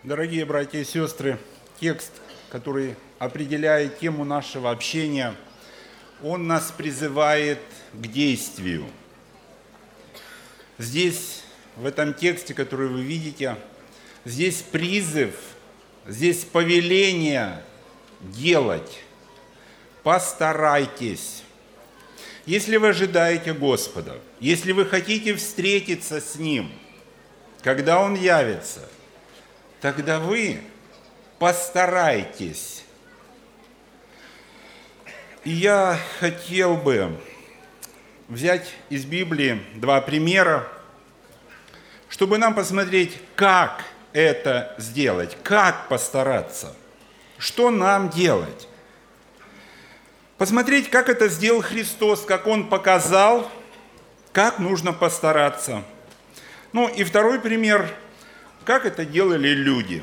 Дорогие братья и сестры, текст, который определяет тему нашего общения, он нас призывает к действию. Здесь, в этом тексте, который вы видите, здесь призыв, здесь повеление делать. Постарайтесь. Если вы ожидаете Господа, если вы хотите встретиться с Ним, когда Он явится, тогда вы постарайтесь. И я хотел бы взять из Библии два примера, чтобы нам посмотреть, как это сделать, как постараться, что нам делать. Посмотреть, как это сделал Христос, как Он показал, как нужно постараться. Ну и второй пример, как это делали люди.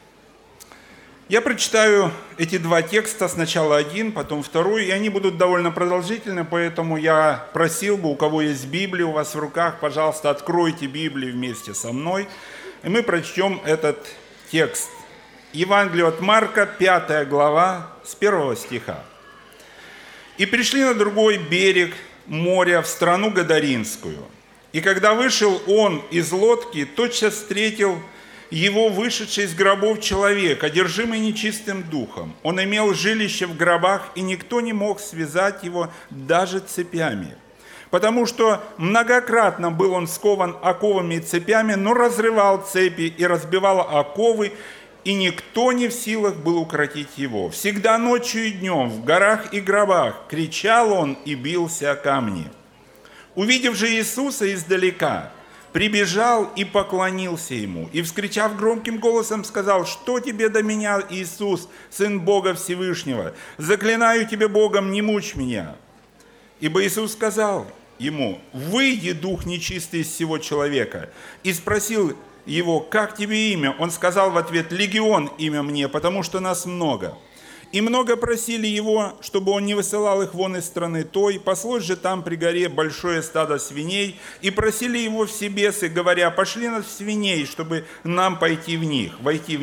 Я прочитаю эти два текста, сначала один, потом второй, и они будут довольно продолжительны, поэтому я просил бы, у кого есть Библия у вас в руках, пожалуйста, откройте Библию вместе со мной, и мы прочтем этот текст. Евангелие от Марка, 5 глава, с 1 стиха. «И пришли на другой берег моря, в страну Гадаринскую. И когда вышел он из лодки, тотчас встретил его вышедший из гробов человек, одержимый нечистым духом. Он имел жилище в гробах, и никто не мог связать его даже цепями. Потому что многократно был он скован оковами и цепями, но разрывал цепи и разбивал оковы, и никто не в силах был укротить его. Всегда ночью и днем в горах и гробах кричал он и бился о камни. Увидев же Иисуса издалека, прибежал и поклонился ему, и, вскричав громким голосом, сказал: «Что тебе до меня, Иисус, Сын Бога Всевышнего? Заклинаю тебя Богом, не мучь меня». Ибо Иисус сказал ему: «Выйди, дух нечистый из сего человека». И спросил его: «Как тебе имя?» Он сказал в ответ: «Легион имя мне, потому что нас много». И много просили его, чтобы он не высылал их вон из страны той. Паслось же там при горе большое стадо свиней, и просили его все бесы, говоря: «Пошли нас в свиней, чтобы нам войти в них».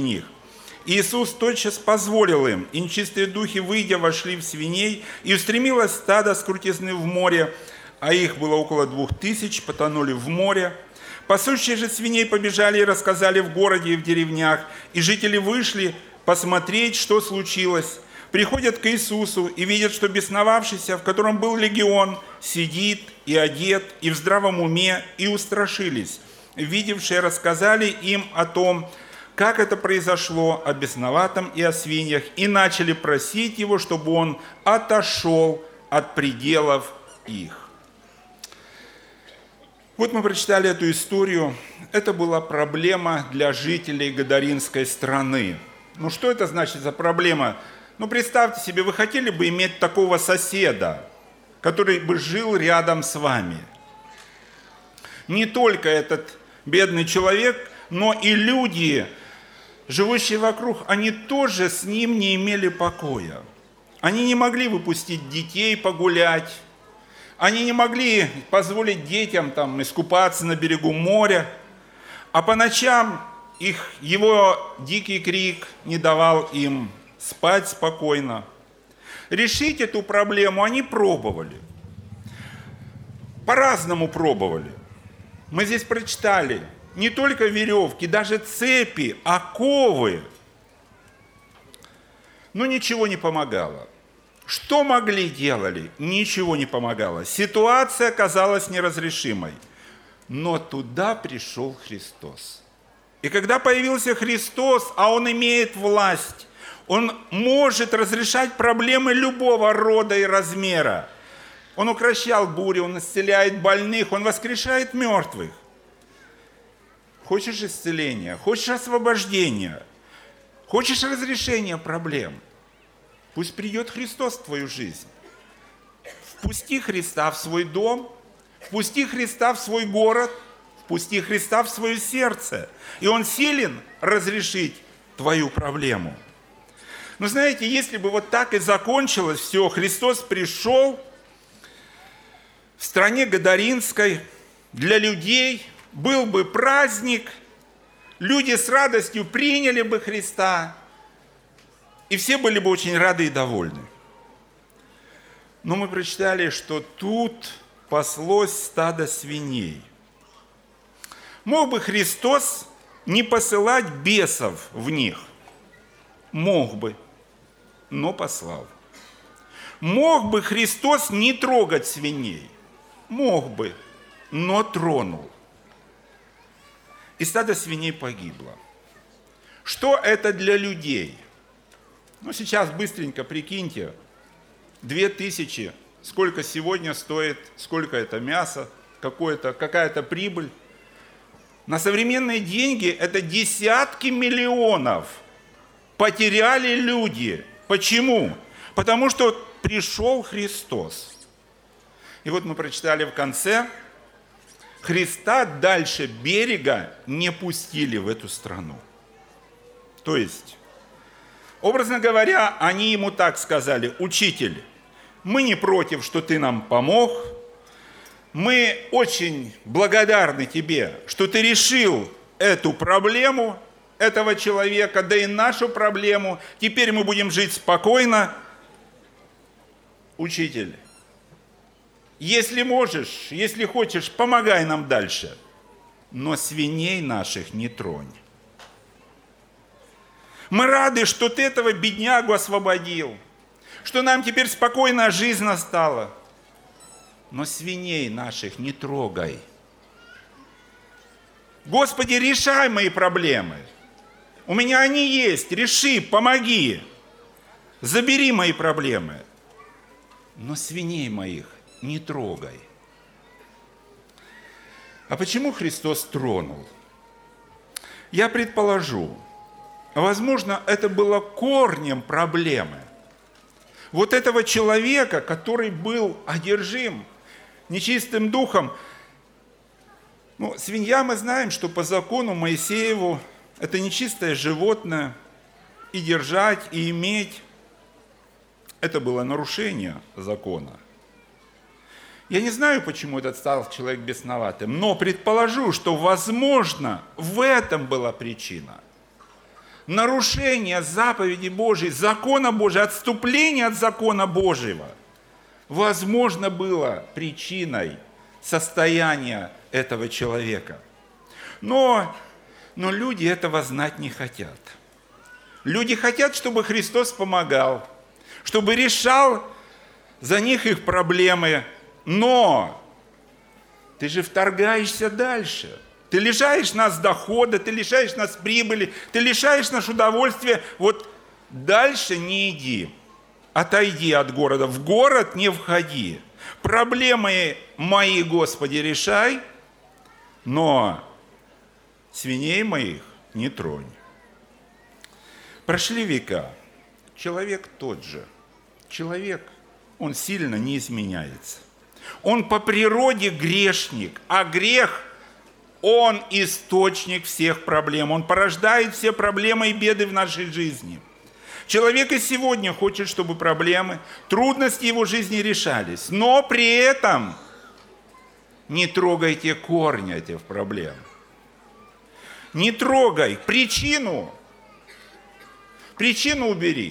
Иисус тотчас позволил им, и нечистые духи, выйдя, вошли в свиней, и устремилось стадо с крутизны в море, а их было около 2000, потонули в море. Пасущие же свиней побежали и рассказали в городе и в деревнях, и жители вышли посмотреть, что случилось. Приходят к Иисусу и видят, что бесновавшийся, в котором был легион, сидит и одет, и в здравом уме, и устрашились. Видевшие рассказали им о том, как это произошло, о бесноватом и о свиньях, и начали просить его, чтобы он отошел от пределов их. Вот мы прочитали эту историю. Это была проблема для жителей Гадаринской страны. Ну что это значит за проблема? Ну представьте себе, вы хотели бы иметь такого соседа, который бы жил рядом с вами. Не только этот бедный человек, но и люди, живущие вокруг, они тоже с ним не имели покоя. Они не могли выпустить детей погулять, они не могли позволить детям там искупаться на берегу моря, а по ночам его дикий крик не давал им спать спокойно. Решить эту проблему они пробовали. По-разному пробовали. Мы здесь прочитали не только веревки, даже цепи, оковы. Но ничего не помогало. Что могли, делали, ничего не помогало. Ситуация казалась неразрешимой. Но туда пришел Христос. И когда появился Христос, а Он имеет власть, Он может разрешать проблемы любого рода и размера. Он укрощал бури, Он исцеляет больных, Он воскрешает мертвых. Хочешь исцеления, хочешь освобождения, хочешь разрешения проблем? Пусть придет Христос в твою жизнь. Впусти Христа в свой дом, впусти Христа в свой город, впусти Христа в свое сердце, и Он силен разрешить твою проблему. Но знаете, если бы вот так и закончилось все, Христос пришел в стране Гадаринской, для людей был бы праздник, люди с радостью приняли бы Христа, и все были бы очень рады и довольны. Но мы прочитали, что тут паслось стадо свиней. Мог бы Христос не посылать бесов в них? Мог бы, но послал. Мог бы Христос не трогать свиней? Мог бы, но тронул. И стадо свиней погибло. Что это для людей? Сейчас быстренько прикиньте, 2000, сколько сегодня стоит, сколько это мясо, какая-то прибыль. На современные деньги это десятки миллионов потеряли люди. Почему? Потому что пришел Христос. И вот мы прочитали в конце, Христа дальше берега не пустили в эту страну. То есть, образно говоря, они ему так сказали: «Учитель, мы не против, что ты нам помог, мы очень благодарны тебе, что ты решил эту проблему этого человека, да и нашу проблему, теперь мы будем жить спокойно. Учитель, если можешь, если хочешь, помогай нам дальше, но свиней наших не тронь. Мы рады, что ты этого беднягу освободил, что нам теперь спокойная жизнь настала, но свиней наших не трогай. Господи, решай мои проблемы. У меня они есть, реши, помоги. Забери мои проблемы, но свиней моих не трогай». А почему Христос тронул? Я предположу, возможно, это было корнем проблемы. Вот этого человека, который был одержим нечистым духом. Свинья, мы знаем, что по закону Моисееву это нечистое животное, и держать, и иметь – это было нарушение закона. Я не знаю, почему этот стал человек бесноватым, но предположу, что, возможно, в этом была причина. Нарушение заповеди Божьей, закона Божьего, отступление от закона Божьего, возможно, было причиной состояния этого человека. Но люди этого знать не хотят. Люди хотят, чтобы Христос помогал, чтобы решал за них их проблемы. Но ты же вторгаешься дальше. Ты лишаешь нас дохода, ты лишаешь нас прибыли, ты лишаешь нас удовольствия. Вот дальше не иди, отойди от города, в город не входи. Проблемы мои, Господи, решай, но свиней моих не тронь. Прошли века, человек тот же. Человек, он сильно не изменяется. Он по природе грешник, а грех, он источник всех проблем. Он порождает все проблемы и беды в нашей жизни. Человек и сегодня хочет, чтобы проблемы, трудности его жизни решались, но при этом не трогайте корни этих проблем. Не трогай причину убери.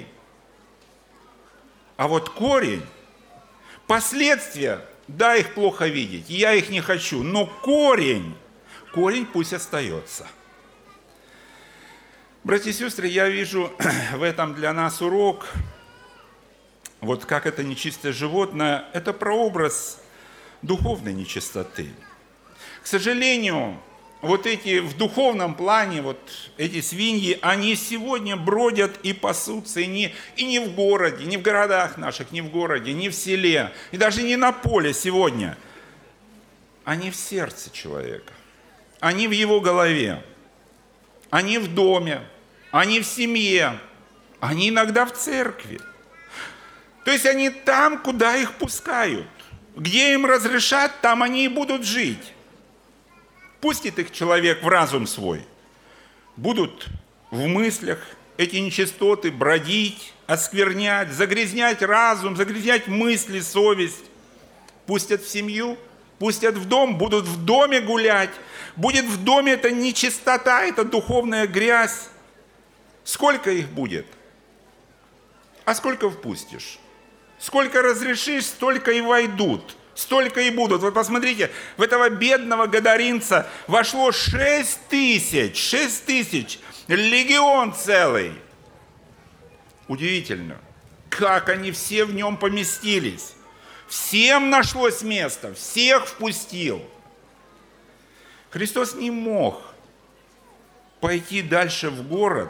А вот корень, последствия, да, их плохо видеть, я их не хочу, но корень пусть остается. Братья и сестры, я вижу в этом для нас урок, вот как это нечистое животное, это прообраз духовной нечистоты. К сожалению, вот эти в духовном плане, вот эти свиньи, они сегодня бродят и пасутся, и не в городе, не в городах наших, не в городе, не в селе, и даже не на поле сегодня. Они в сердце человека, они в его голове, они в доме, они в семье, они иногда в церкви. То есть они там, куда их пускают, где им разрешат, там они и будут жить. Пустит их человек в разум свой, будут в мыслях эти нечистоты бродить, осквернять, загрязнять разум, загрязнять мысли, совесть. Пустят в семью, пустят в дом, будут в доме гулять, Будет в доме эта нечистота, эта духовная грязь. Сколько их будет? А сколько впустишь? Сколько разрешишь, столько и войдут, столько и будут. Вот посмотрите, в этого бедного гадаринца вошло 6 тысяч, легион целый. Удивительно, как они все в нем поместились. Всем нашлось место, всех впустил. Христос не мог пойти дальше в город,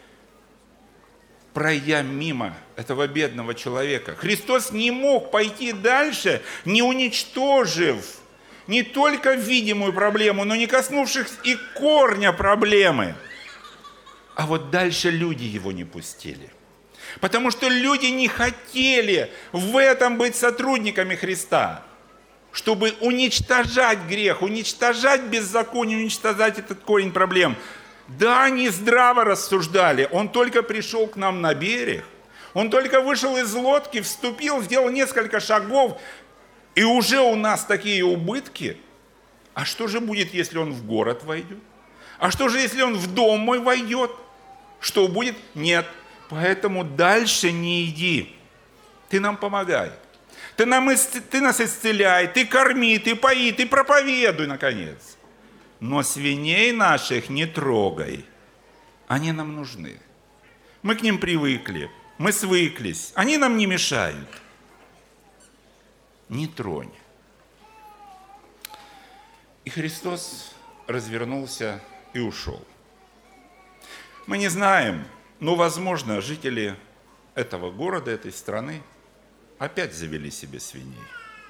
пройдя мимо этого бедного человека. Христос не мог пойти дальше, не уничтожив не только видимую проблему, но не коснувшись и корня проблемы. А вот дальше люди его не пустили. Потому что люди не хотели в этом быть сотрудниками Христа, чтобы уничтожать грех, уничтожать беззаконие, уничтожать этот корень проблем. Да, они здраво рассуждали. Он только пришел к нам на берег, он только вышел из лодки, вступил, сделал несколько шагов, и уже у нас такие убытки. А что же будет, если он в город войдет? А что же, если он в дом мой войдет? Что будет? Нет. Поэтому дальше не иди. Ты нам помогай. Ты нас исцеляй, ты корми, ты пои, ты проповедуй, наконец. Но свиней наших не трогай. Они нам нужны. Мы к ним привыкли, мы свыклись. Они нам не мешают. Не тронь. И Христос развернулся и ушел. Мы не знаем, но, возможно, жители этого города, этой страны опять завели себе свиней.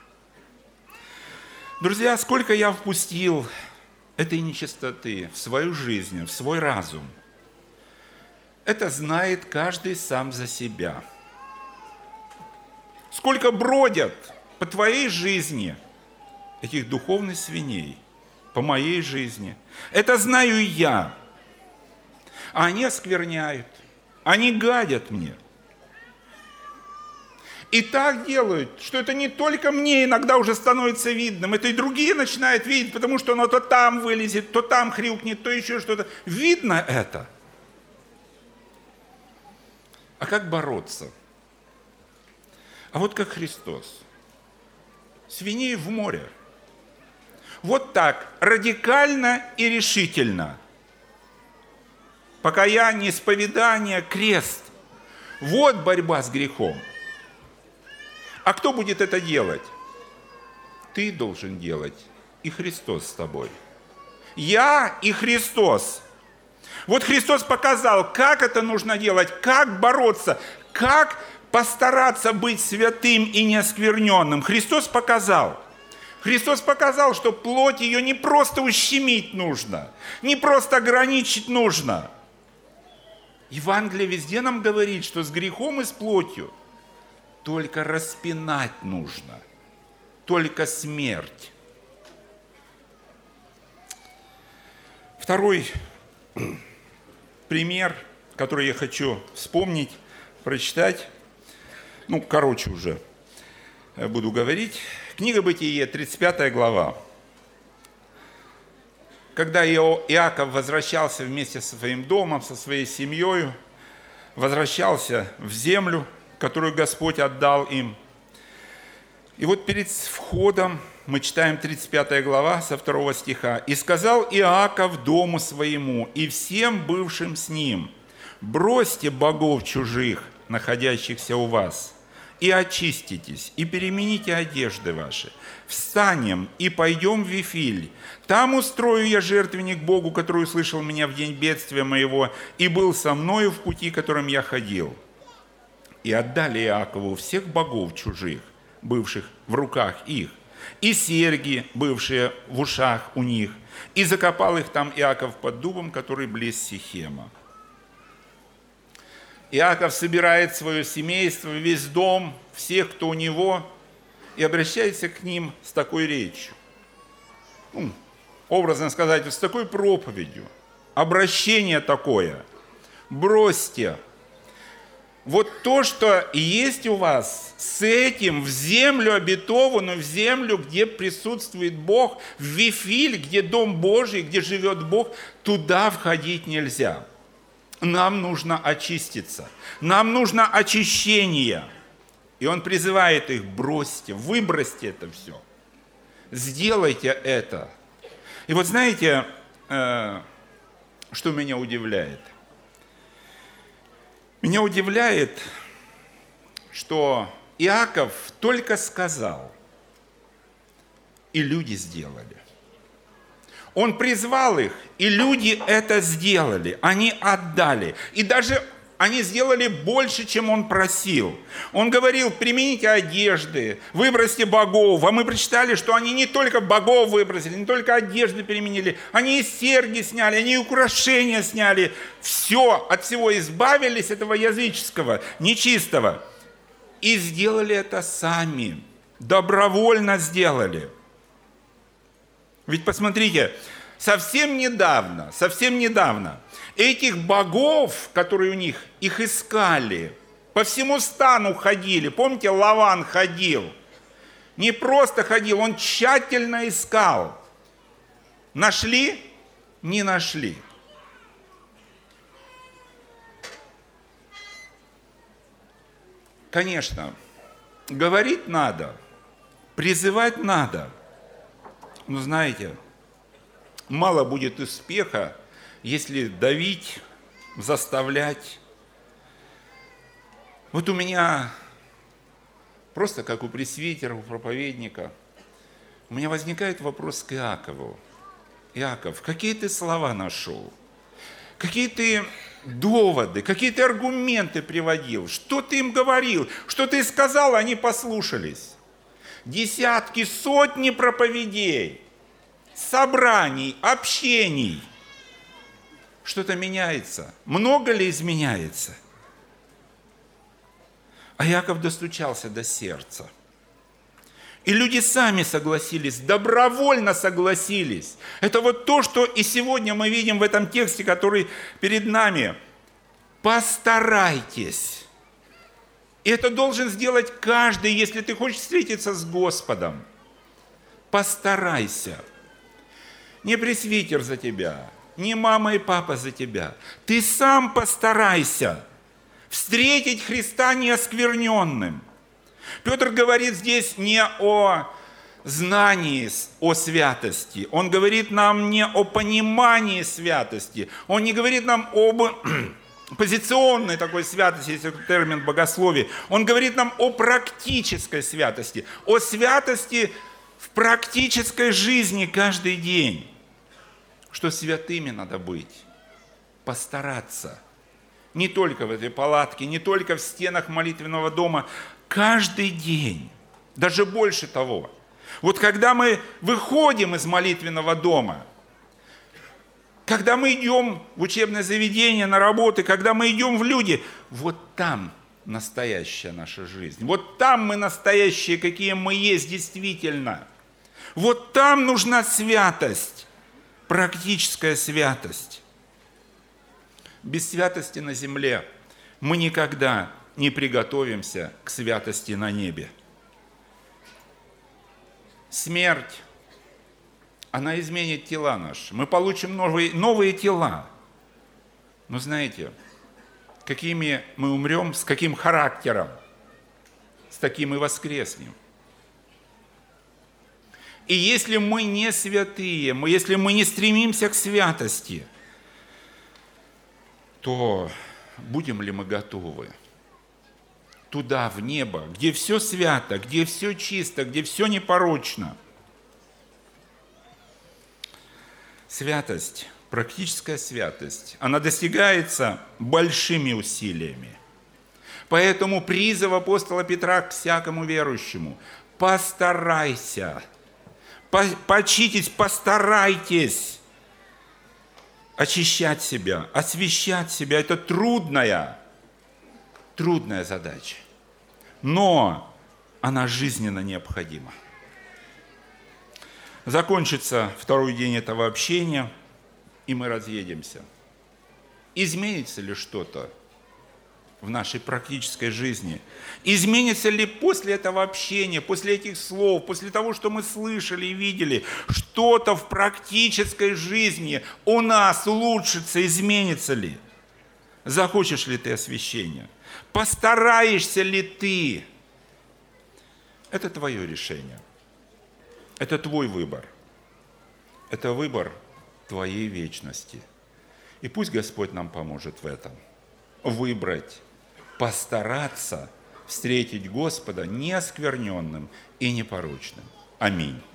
Друзья, сколько я впустил этой нечистоты в свою жизнь, в свой разум, это знает каждый сам за себя. Сколько бродят по твоей жизни этих духовных свиней, по моей жизни, это знаю и я. А они оскверняют, они гадят мне. И так делают, что это не только мне иногда уже становится видным, это и другие начинают видеть, потому что оно то там вылезет, то там хрюкнет, то еще что-то. Видно это. А как бороться? А вот как Христос. Свиней в море. Вот так, радикально и решительно. Покаяние, исповедание, крест. Вот борьба с грехом. А кто будет это делать? Ты должен делать, и Христос с тобой. Я и Христос. Вот Христос показал, как это нужно делать, как бороться, как постараться быть святым и неоскверненным. Христос показал. Христос показал, что плоть ее не просто ущемить нужно, не просто ограничить нужно. Евангелие везде нам говорит, что с грехом и с плотью только распинать нужно, только смерть. Второй пример, который я хочу вспомнить, прочитать, короче уже буду говорить. Книга Бытие, 35 глава. Когда Иаков возвращался вместе со своим домом, со своей семьей, возвращался в землю, которую Господь отдал им. И вот перед входом мы читаем 35 глава со 2 стиха. «И сказал Иаков дому своему и всем бывшим с ним: бросьте богов чужих, находящихся у вас, и очиститесь, и перемените одежды ваши. Встанем и пойдем в Вифиль. Там устрою я жертвенник Богу, который услышал меня в день бедствия моего и был со мною в пути, которым я ходил». И отдали Иакову всех богов чужих, бывших в руках их, и серьги, бывшие в ушах у них, и закопал их там Иаков под дубом, который близ Сихема. Иаков собирает свое семейство, весь дом, всех, кто у него, и обращается к ним с такой речью. Образно сказать, с такой проповедью. Обращение такое. Бросьте. вот то, что есть у вас, с этим в землю обетованную, в землю, где присутствует Бог, в Вифиль, где Дом Божий, где живет Бог, туда входить нельзя. Нам нужно очиститься, нам нужно очищение. И он призывает их: бросьте, выбросьте это все, сделайте это. И вот знаете, что меня удивляет? Меня удивляет, что Иаков только сказал, и люди сделали. Он призвал их, и люди это сделали, они отдали. И даже они сделали больше, чем он просил. Он говорил: примените одежды, выбросьте богов. А мы прочитали, что они не только богов выбросили, не только одежды переменили, они и серьги сняли, они и украшения сняли. Все, от всего избавились, этого языческого, нечистого. И сделали это сами, добровольно сделали. Ведь посмотрите, совсем недавно этих богов, которые у них, их искали, по всему стану ходили. Помните, Лаван ходил? Не просто ходил, он тщательно искал. Нашли? Не нашли. Конечно, говорить надо, призывать надо. Но знаете, мало будет успеха, если давить, заставлять. Вот у меня, просто как у пресвитера, у проповедника, у меня возникает вопрос к Иакову. Иаков, какие ты слова нашел? Какие ты доводы, какие ты аргументы приводил? Что ты им говорил? Что ты сказал, они послушались? Десятки, сотни проповедей, собраний, общений. Что-то меняется. Много ли изменяется? А Иаков достучался до сердца. И люди сами согласились, добровольно согласились. Это вот то, что и сегодня мы видим в этом тексте, который перед нами. Постарайтесь. И это должен сделать каждый, если ты хочешь встретиться с Господом. Постарайся. Не пресвитер за тебя, не мама и папа за тебя. Ты сам постарайся встретить Христа неоскверненным. Петр говорит здесь не о знании о святости. Он говорит нам не о понимании святости. Он не говорит нам об позиционной такой святости, если это термин богословия. Он говорит нам о практической святости, о святости в практической жизни каждый день. Что святыми надо быть, постараться. Не только в этой палатке, не только в стенах молитвенного дома, каждый день, даже больше того. Вот когда мы выходим из молитвенного дома, когда мы идем в учебное заведение, на работы, когда мы идем в люди, вот там настоящая наша жизнь. Вот там мы настоящие, какие мы есть действительно. Вот там нужна святость, практическая святость. Без святости на земле мы никогда не приготовимся к святости на небе. Смерть, она изменит тела наши. Мы получим новые тела. Но знаете, какими мы умрем, с каким характером, с таким и воскреснем. И если мы не святые, если мы не стремимся к святости, то будем ли мы готовы туда, в небо, где все свято, где все чисто, где все непорочно? Святость, практическая святость, она достигается большими усилиями. Поэтому призыв апостола Петра к всякому верующему: постарайся, почитесь, постарайтесь очищать себя, освящать себя. Это трудная задача, но она жизненно необходима. Закончится второй день этого общения, и мы разъедемся. Изменится ли что-то в нашей практической жизни? Изменится ли после этого общения, после этих слов, после того, что мы слышали и видели, что-то в практической жизни у нас улучшится, изменится ли? Захочешь ли ты освящения? Постараешься ли ты? Это твое решение. Это твой выбор. Это выбор твоей вечности. И пусть Господь нам поможет в этом. Выбрать, постараться встретить Господа неоскверненным и непорочным. Аминь.